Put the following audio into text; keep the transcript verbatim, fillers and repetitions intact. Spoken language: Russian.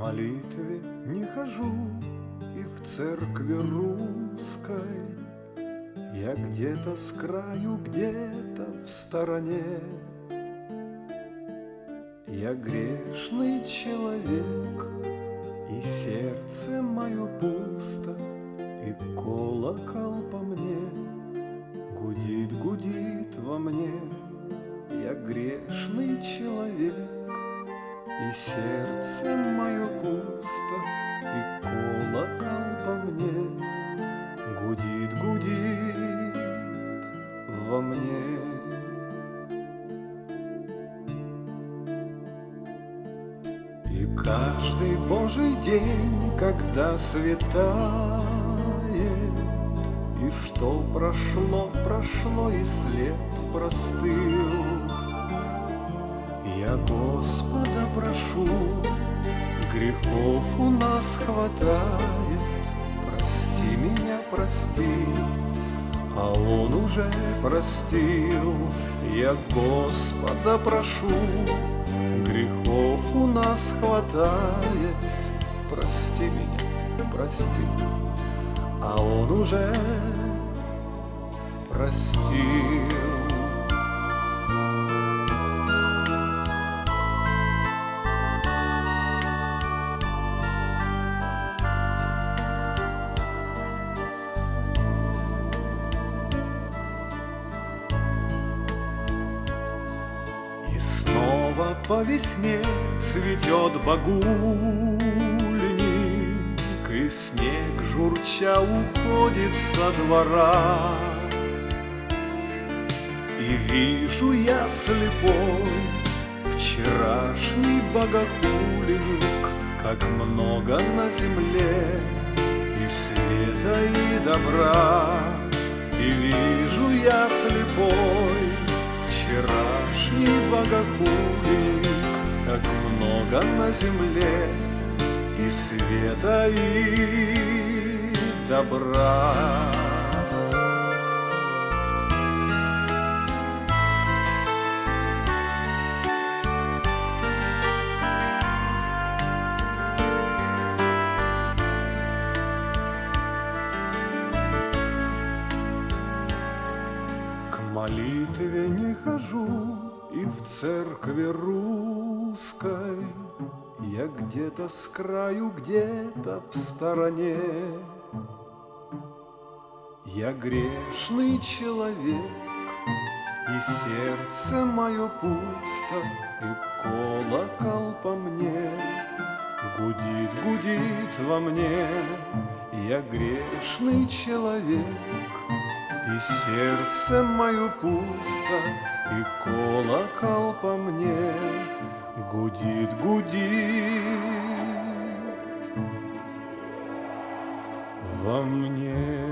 молитве не хожу и в церкви русской. Я где-то с краю, где-то в стороне. Я грешный человек, и сердце мое пусто, и колокол по мне гудит, гудит во мне. Я грешный человек, и сердце мое пусто, и колокол по мне гудит, гудит во мне. И каждый Божий день, когда светает, и что прошло, прошло, и след простыл, я Господа прошу, грехов у нас хватает, прости меня, прости, а Он уже простил. Я Господа прошу, грехов у нас хватает, прости меня, прости, а Он уже простил. По весне цветет багульник, и снег журча уходит со двора. И вижу я слепой вчерашний богохульник, как много на земле и света, и добра. И вижу я слепой вчерашний богохульник, как много на земле и света, и добра. К молитве не хожу и в церкви русской. Я где-то с краю, где-то в стороне. Я грешный человек, и сердце мое пусто, и колокол по мне гудит, гудит во мне. Я грешный человек, и сердце мое пусто, и колокол по мне гудит, гудит во мне.